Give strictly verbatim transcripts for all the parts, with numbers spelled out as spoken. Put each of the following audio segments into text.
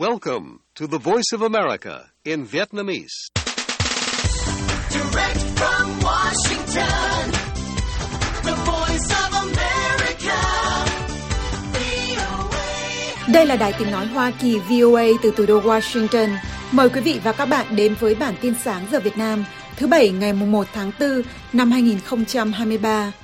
Welcome to the Voice of America in Vietnamese. Direct from Washington, the Voice of America, vê o a. Đây là Đài Tiếng Nói Hoa Kỳ vê o a từ thủ đô Washington. Mời quý vị và các bạn đến với bản tin sáng giờ Việt Nam, thứ Bảy ngày mùng một tháng tư năm hai nghìn không trăm hai mươi ba.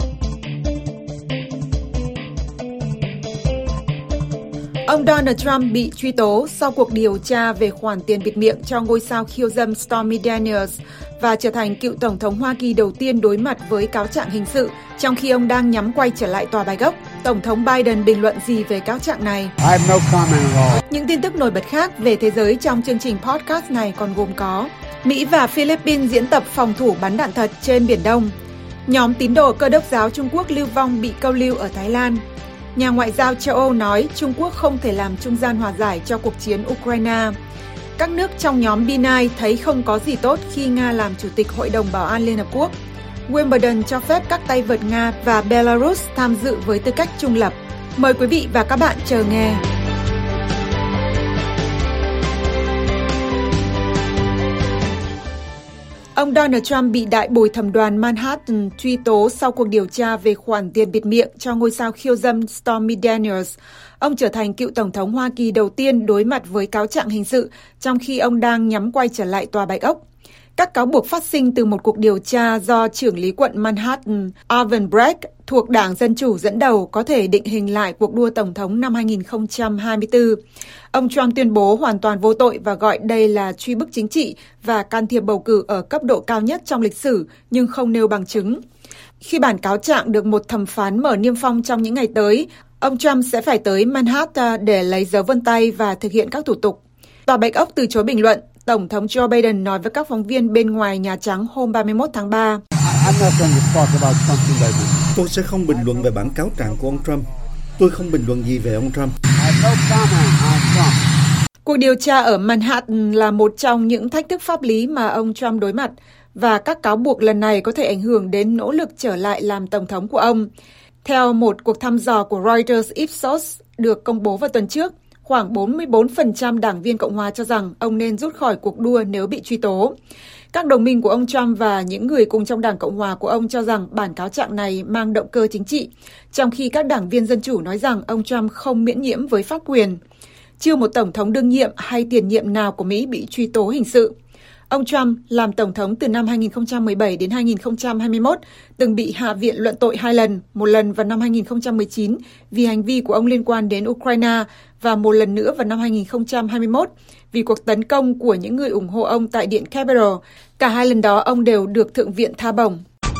Ông Donald Trump bị truy tố sau cuộc điều tra về khoản tiền bịt miệng cho ngôi sao khiêu dâm Stormy Daniels và trở thành cựu Tổng thống Hoa Kỳ đầu tiên đối mặt với cáo trạng hình sự trong khi ông đang nhắm quay trở lại Tòa Bạch Ốc. Tổng thống Biden bình luận gì về cáo trạng này? I have no comment at all. Những tin tức nổi bật khác về thế giới trong chương trình podcast này còn gồm có: Mỹ và Philippines diễn tập phòng thủ bắn đạn thật trên Biển Đông. Nhóm tín đồ Cơ đốc giáo Trung Quốc lưu vong bị câu lưu ở Thái Lan. Nhà ngoại giao châu Âu nói Trung Quốc không thể làm trung gian hòa giải cho cuộc chiến Ukraine. Các nước trong nhóm B chín thấy không có gì tốt khi Nga làm Chủ tịch Hội đồng Bảo an Liên Hợp Quốc. Wimbledon cho phép các tay vợt Nga và Belarus tham dự với tư cách trung lập. Mời quý vị và các bạn chờ nghe. Ông Donald Trump bị đại bồi thẩm đoàn Manhattan truy tố sau cuộc điều tra về khoản tiền bịt miệng cho ngôi sao khiêu dâm Stormy Daniels. Ông trở thành cựu Tổng thống Hoa Kỳ đầu tiên đối mặt với cáo trạng hình sự trong khi ông đang nhắm quay trở lại Tòa Bạch Ốc. Các cáo buộc phát sinh từ một cuộc điều tra do trưởng lý quận Manhattan Alvin Bragg thuộc Đảng Dân Chủ dẫn đầu có thể định hình lại cuộc đua Tổng thống năm hai nghìn không trăm hai mươi tư. Ông Trump tuyên bố hoàn toàn vô tội và gọi đây là truy bức chính trị và can thiệp bầu cử ở cấp độ cao nhất trong lịch sử, nhưng không nêu bằng chứng. Khi bản cáo trạng được một thẩm phán mở niêm phong trong những ngày tới, ông Trump sẽ phải tới Manhattan để lấy dấu vân tay và thực hiện các thủ tục. Tòa Bạch Ốc từ chối bình luận. Tổng thống Joe Biden nói với các phóng viên bên ngoài Nhà Trắng hôm ba mươi mốt tháng ba. Tôi sẽ không bình luận về bản cáo trạng của ông Trump. Tôi không bình luận gì về ông Trump. Cuộc điều tra ở Manhattan là một trong những thách thức pháp lý mà ông Trump đối mặt, và các cáo buộc lần này có thể ảnh hưởng đến nỗ lực trở lại làm tổng thống của ông. Theo một cuộc thăm dò của Reuters Ipsos được công bố vào tuần trước, khoảng bốn mươi bốn phần trăm đảng viên Cộng hòa cho rằng ông nên rút khỏi cuộc đua nếu bị truy tố. Các đồng minh của ông Trump và những người cùng trong Đảng Cộng hòa của ông cho rằng bản cáo trạng này mang động cơ chính trị, trong khi các đảng viên Dân Chủ nói rằng ông Trump không miễn nhiễm với pháp quyền. Chưa một tổng thống đương nhiệm hay tiền nhiệm nào của Mỹ bị truy tố hình sự. Ông Trump làm tổng thống từ năm hai nghìn không trăm mười bảy đến hai nghìn không trăm hai mươi mốt, từng bị Hạ viện luận tội hai lần, một lần vào năm hai nghìn không trăm mười chín vì hành vi của ông liên quan đến Ukraine và một lần nữa vào năm hai nghìn không trăm hai mươi mốt vì cuộc tấn công của những người ủng hộ ông tại Điện Capitol. Cả hai lần đó ông đều được Thượng viện tha bổng.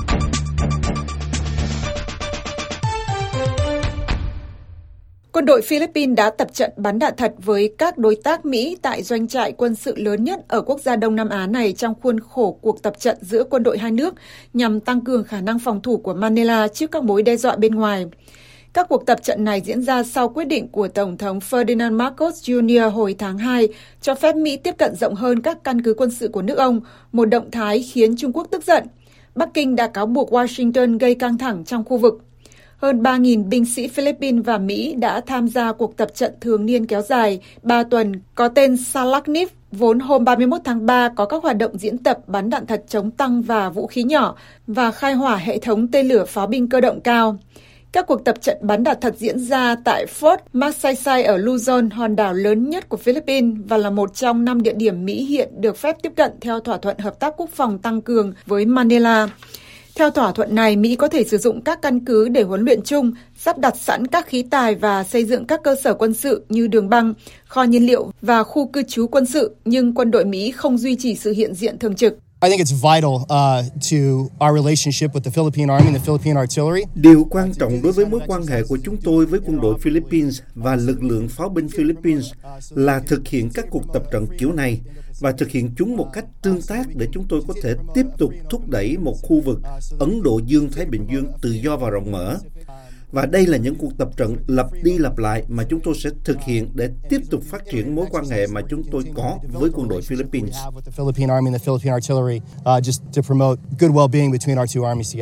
Quân đội Philippines đã tập trận bắn đạn thật với các đối tác Mỹ tại doanh trại quân sự lớn nhất ở quốc gia Đông Nam Á này trong khuôn khổ cuộc tập trận giữa quân đội hai nước nhằm tăng cường khả năng phòng thủ của Manila trước các mối đe dọa bên ngoài. Các cuộc tập trận này diễn ra sau quyết định của Tổng thống Ferdinand Marcos Junior hồi tháng hai cho phép Mỹ tiếp cận rộng hơn các căn cứ quân sự của nước ông, một động thái khiến Trung Quốc tức giận. Bắc Kinh đã cáo buộc Washington gây căng thẳng trong khu vực. Hơn ba nghìn binh sĩ Philippines và Mỹ đã tham gia cuộc tập trận thường niên kéo dài ba tuần có tên Salaknif, vốn hôm ba mươi mốt tháng ba có các hoạt động diễn tập bắn đạn thật chống tăng và vũ khí nhỏ và khai hỏa hệ thống tên lửa pháo binh cơ động cao. Các cuộc tập trận bắn đạn thật diễn ra tại Fort Magsaysay ở Luzon, hòn đảo lớn nhất của Philippines và là một trong năm địa điểm Mỹ hiện được phép tiếp cận theo thỏa thuận hợp tác quốc phòng tăng cường với Manila. Theo thỏa thuận này, Mỹ có thể sử dụng các căn cứ để huấn luyện chung, sắp đặt sẵn các khí tài và xây dựng các cơ sở quân sự như đường băng, kho nhiên liệu và khu cư trú quân sự, nhưng quân đội Mỹ không duy trì sự hiện diện thường trực. I think it's vital uh, to our relationship with the Philippine Army and the Philippine Artillery. Điều quan trọng đối với mối quan hệ của chúng tôi với quân đội Philippines và lực lượng pháo binh Philippines là thực hiện các cuộc tập trận kiểu này và thực hiện chúng một cách tương tác để chúng tôi có thể tiếp tục thúc đẩy một khu vực Ấn Độ Dương-Thái Bình Dương tự do và rộng mở. Và đây là những cuộc tập trận lặp đi lặp lại mà chúng tôi sẽ thực hiện để tiếp tục phát triển mối quan hệ mà chúng tôi có với quân đội Philippines.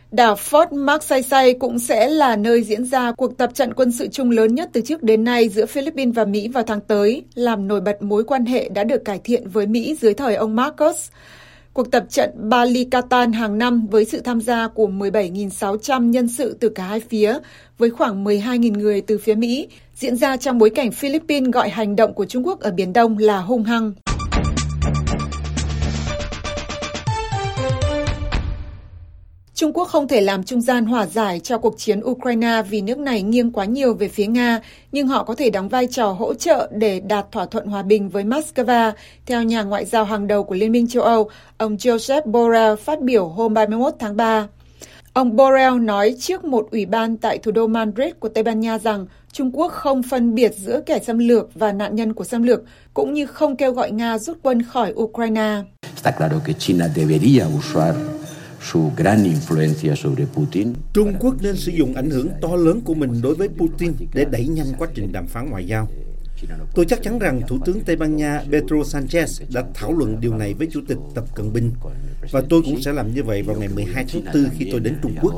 Đảo Fort Magsaysay cũng sẽ là nơi diễn ra cuộc tập trận quân sự chung lớn nhất từ trước đến nay giữa Philippines và Mỹ vào tháng tới, làm nổi bật mối quan hệ đã được cải thiện với Mỹ dưới thời ông Marcos. Cuộc tập trận Balikatan hàng năm với sự tham gia của mười bảy nghìn sáu trăm nhân sự từ cả hai phía, với khoảng mười hai nghìn người từ phía Mỹ, diễn ra trong bối cảnh Philippines gọi hành động của Trung Quốc ở Biển Đông là hung hăng. Trung Quốc không thể làm trung gian hòa giải cho cuộc chiến Ukraine vì nước này nghiêng quá nhiều về phía Nga, nhưng họ có thể đóng vai trò hỗ trợ để đạt thỏa thuận hòa bình với Moscow, theo nhà ngoại giao hàng đầu của Liên minh châu Âu, ông Josep Borrell phát biểu hôm ba mươi mốt tháng ba. Ông Borrell nói trước một ủy ban tại thủ đô Madrid của Tây Ban Nha rằng Trung Quốc không phân biệt giữa kẻ xâm lược và nạn nhân của xâm lược, cũng như không kêu gọi Nga rút quân khỏi Ukraine. Trung Quốc nên sử dụng ảnh hưởng to lớn của mình đối với Putin để đẩy nhanh quá trình đàm phán ngoại giao. Tôi chắc chắn rằng Thủ tướng Tây Ban Nha Pedro Sanchez đã thảo luận điều này với Chủ tịch Tập Cận Bình, và tôi cũng sẽ làm như vậy vào ngày mười hai tháng tư khi tôi đến Trung Quốc.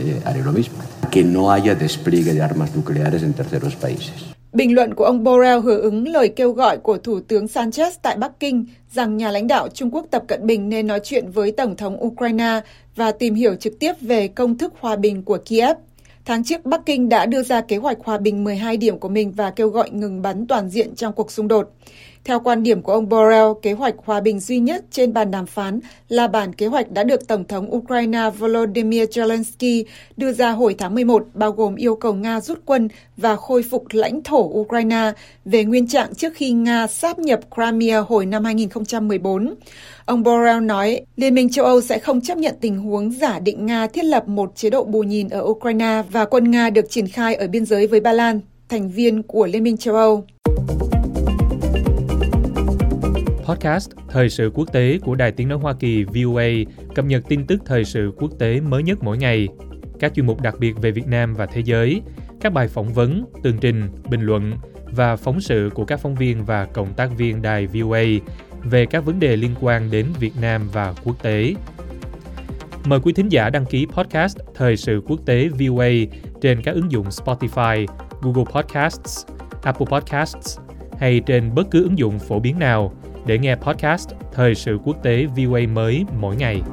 Bình luận của ông Borrell hưởng ứng lời kêu gọi của Thủ tướng Sanchez tại Bắc Kinh rằng nhà lãnh đạo Trung Quốc Tập Cận Bình nên nói chuyện với Tổng thống Ukraine và tìm hiểu trực tiếp về công thức hòa bình của Kiev. Tháng trước, Bắc Kinh đã đưa ra kế hoạch hòa bình mười hai điểm của mình và kêu gọi ngừng bắn toàn diện trong cuộc xung đột. Theo quan điểm của ông Borrell, kế hoạch hòa bình duy nhất trên bàn đàm phán là bản kế hoạch đã được Tổng thống Ukraine Volodymyr Zelensky đưa ra hồi tháng mười một, bao gồm yêu cầu Nga rút quân và khôi phục lãnh thổ Ukraine về nguyên trạng trước khi Nga sáp nhập Crimea hồi năm hai nghìn không trăm mười bốn. Ông Borrell nói Liên minh châu Âu sẽ không chấp nhận tình huống giả định Nga thiết lập một chế độ bù nhìn ở Ukraine và quân Nga được triển khai ở biên giới với Ba Lan, thành viên của Liên minh châu Âu. Podcast Thời sự quốc tế của Đài Tiếng nói Hoa Kỳ V O A cập nhật tin tức thời sự quốc tế mới nhất mỗi ngày. Các chuyên mục đặc biệt về Việt Nam và thế giới, các bài phỏng vấn, tường trình, bình luận và phóng sự của các phóng viên và cộng tác viên đài V O A về các vấn đề liên quan đến Việt Nam và quốc tế. Mời quý thính giả đăng ký podcast Thời sự quốc tế V O A trên các ứng dụng Spotify, Google Podcasts, Apple Podcasts hay trên bất cứ ứng dụng phổ biến nào để nghe podcast Thời sự quốc tế V O A mới mỗi ngày.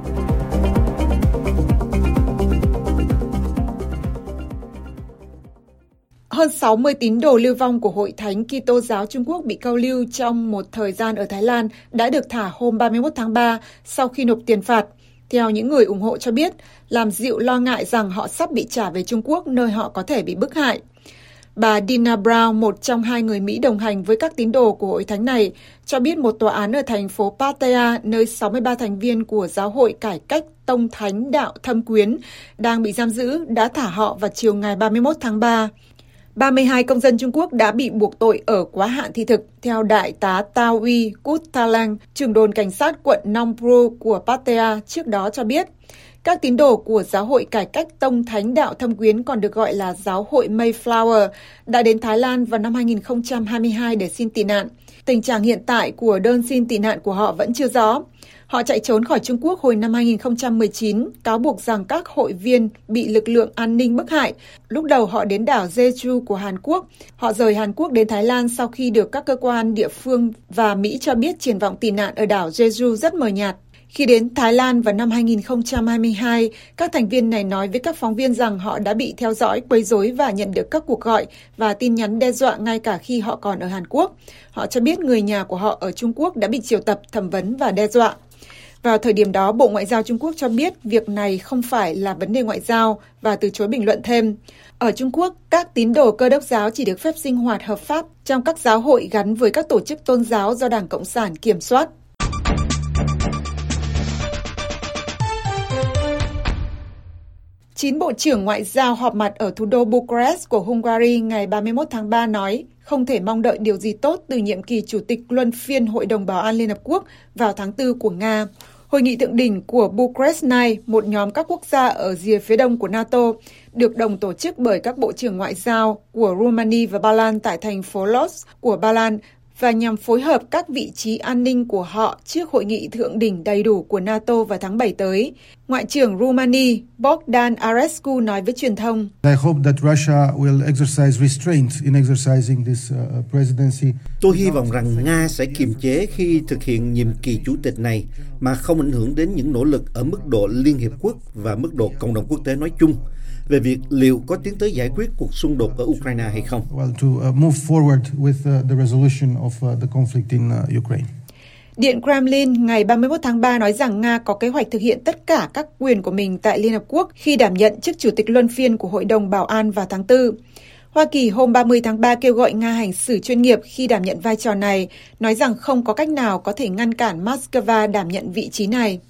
Hơn sáu mươi tín đồ lưu vong của Hội Thánh Kitô giáo Trung Quốc bị câu lưu trong một thời gian ở Thái Lan đã được thả hôm ba mươi mốt tháng ba sau khi nộp tiền phạt, theo những người ủng hộ cho biết, làm dịu lo ngại rằng họ sắp bị trả về Trung Quốc nơi họ có thể bị bức hại. Bà Dina Brown, một trong hai người Mỹ đồng hành với các tín đồ của hội thánh này, cho biết một tòa án ở thành phố Pattaya, nơi sáu mươi ba thành viên của Giáo hội Cải cách Tông Thánh Đạo Thâm Quyến đang bị giam giữ, đã thả họ vào chiều ngày ba mươi mốt tháng ba. ba mươi hai công dân Trung Quốc đã bị buộc tội ở quá hạn thị thực, theo Đại tá Tao Uy Kut Talang, trưởng đồn cảnh sát quận Nong Pru của Pattaya trước đó cho biết. Các tín đồ của Giáo hội Cải cách Tông Thánh Đạo Thâm Quyến, còn được gọi là Giáo hội Mayflower, đã đến Thái Lan vào năm hai nghìn không trăm hai mươi hai để xin tị nạn. Tình trạng hiện tại của đơn xin tị nạn của họ vẫn chưa rõ. Họ chạy trốn khỏi Trung Quốc hồi năm hai nghìn không trăm mười chín, cáo buộc rằng các hội viên bị lực lượng an ninh bức hại. Lúc đầu họ đến đảo Jeju của Hàn Quốc. Họ rời Hàn Quốc đến Thái Lan sau khi được các cơ quan địa phương và Mỹ cho biết triển vọng tị nạn ở đảo Jeju rất mờ nhạt. Khi đến Thái Lan vào năm hai nghìn không trăm hai mươi hai, các thành viên này nói với các phóng viên rằng họ đã bị theo dõi, quấy rối và nhận được các cuộc gọi và tin nhắn đe dọa ngay cả khi họ còn ở Hàn Quốc. Họ cho biết người nhà của họ ở Trung Quốc đã bị triệu tập, thẩm vấn và đe dọa. Vào thời điểm đó, Bộ Ngoại giao Trung Quốc cho biết việc này không phải là vấn đề ngoại giao và từ chối bình luận thêm. Ở Trung Quốc, các tín đồ Cơ đốc giáo chỉ được phép sinh hoạt hợp pháp trong các giáo hội gắn với các tổ chức tôn giáo do Đảng Cộng sản kiểm soát. Chín bộ trưởng ngoại giao họp mặt ở thủ đô Bucharest của Hungary ngày ba mươi mốt tháng ba nói không thể mong đợi điều gì tốt từ nhiệm kỳ chủ tịch luân phiên Hội đồng Bảo an Liên Hợp Quốc vào tháng tư của Nga. Hội nghị thượng đỉnh của Bucharest này, một nhóm các quốc gia ở rìa phía đông của NATO, được đồng tổ chức bởi các bộ trưởng ngoại giao của Romania và Ba Lan tại thành phố Lodz của Ba Lan và nhằm phối hợp các vị trí an ninh của họ trước hội nghị thượng đỉnh đầy đủ của NATO vào tháng bảy tới. Ngoại trưởng Romania Bogdan Arescu nói với truyền thông: I hope that Russia will exercise restraint in exercising this uh, presidency. Tôi hy vọng rằng Nga sẽ kiềm chế khi thực hiện nhiệm kỳ chủ tịch này mà không ảnh hưởng đến những nỗ lực ở mức độ Liên Hiệp Quốc và mức độ cộng đồng quốc tế nói chung về việc liệu có tiến tới giải quyết cuộc xung đột ở Ukraine hay không. Well, to uh, move forward with uh, the resolution of uh, the conflict in uh, Ukraine. Điện Kremlin ngày ba mươi mốt tháng ba nói rằng Nga có kế hoạch thực hiện tất cả các quyền của mình tại Liên Hợp Quốc khi đảm nhận chức chủ tịch luân phiên của Hội đồng Bảo an vào tháng tư. Hoa Kỳ hôm ba mươi tháng ba kêu gọi Nga hành xử chuyên nghiệp khi đảm nhận vai trò này, nói rằng không có cách nào có thể ngăn cản Moscow đảm nhận vị trí này.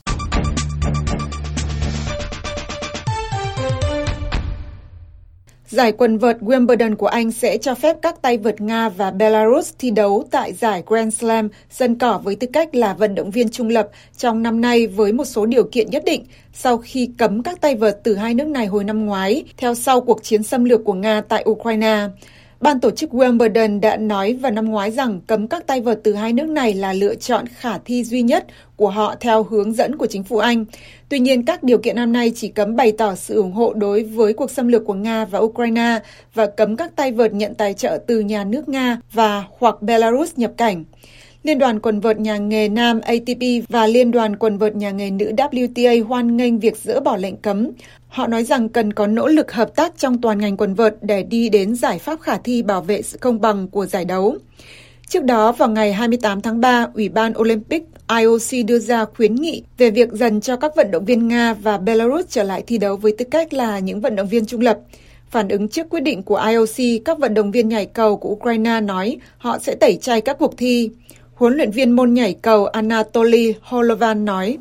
Giải quần vợt Wimbledon của Anh sẽ cho phép các tay vợt Nga và Belarus thi đấu tại giải Grand Slam sân cỏ với tư cách là vận động viên trung lập trong năm nay với một số điều kiện nhất định, sau khi cấm các tay vợt từ hai nước này hồi năm ngoái, theo sau cuộc chiến xâm lược của Nga tại Ukraine. Ban tổ chức Wimbledon đã nói vào năm ngoái rằng cấm các tay vợt từ hai nước này là lựa chọn khả thi duy nhất của họ theo hướng dẫn của chính phủ Anh. Tuy nhiên, các điều kiện năm nay chỉ cấm bày tỏ sự ủng hộ đối với cuộc xâm lược của Nga và Ukraine và cấm các tay vợt nhận tài trợ từ nhà nước Nga và hoặc Belarus nhập cảnh. Liên đoàn quần vợt nhà nghề nam A T P và Liên đoàn quần vợt nhà nghề nữ W T A hoan nghênh việc dỡ bỏ lệnh cấm. Họ nói rằng cần có nỗ lực hợp tác trong toàn ngành quần vợt để đi đến giải pháp khả thi bảo vệ sự công bằng của giải đấu. Trước đó, vào ngày hai mươi tám tháng ba, Ủy ban Olympic I O C đưa ra khuyến nghị về việc dần cho các vận động viên Nga và Belarus trở lại thi đấu với tư cách là những vận động viên trung lập. Phản ứng trước quyết định của I O C, các vận động viên nhảy cầu của Ukraine nói họ sẽ tẩy chay các cuộc thi. Huấn luyện viên môn nhảy cầu Anatoly Holovan nói: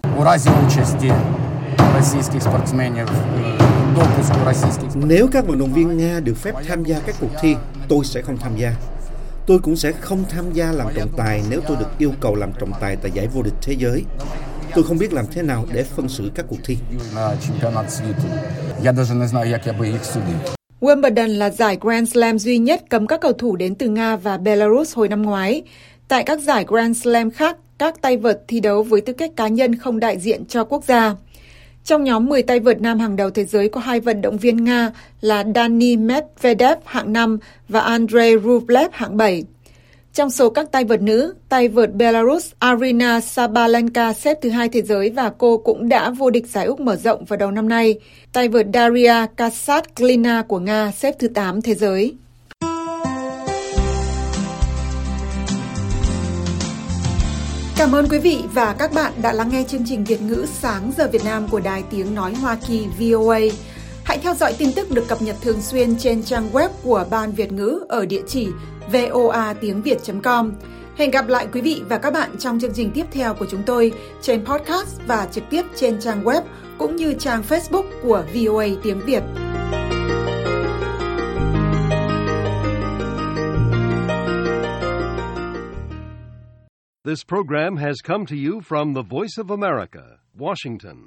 Nếu các vận động viên Nga được phép tham gia các cuộc thi, tôi sẽ không tham gia. Tôi cũng sẽ không tham gia làm trọng tài nếu tôi được yêu cầu làm trọng tài tại giải vô địch thế giới. Tôi không biết làm thế nào để phân xử các cuộc thi. Wimbledon là giải Grand Slam duy nhất cấm các cầu thủ đến từ Nga và Belarus hồi năm ngoái. Tại các giải Grand Slam khác, các tay vợt thi đấu với tư cách cá nhân không đại diện cho quốc gia. Trong nhóm mười tay vợt nam hàng đầu thế giới có hai vận động viên Nga là Dani Medvedev hạng năm và Andrei Rublev hạng bảy. Trong số các tay vợt nữ, tay vợt Belarus Aryna Sabalenka xếp thứ hai thế giới và cô cũng đã vô địch giải Úc mở rộng vào đầu năm nay. Tay vợt Daria Kasatkina của Nga xếp thứ tám thế giới. Cảm ơn quý vị và các bạn đã lắng nghe chương trình Việt ngữ Sáng giờ Việt Nam của Đài Tiếng Nói Hoa Kỳ V O A. Hãy theo dõi tin tức được cập nhật thường xuyên trên trang web của Ban Việt ngữ ở địa chỉ voa tiếng việt chấm com. Hẹn gặp lại quý vị và các bạn trong chương trình tiếp theo của chúng tôi trên podcast và trực tiếp trên trang web cũng như trang Facebook của V O A Tiếng Việt. This program has come to you from the Voice of America, Washington.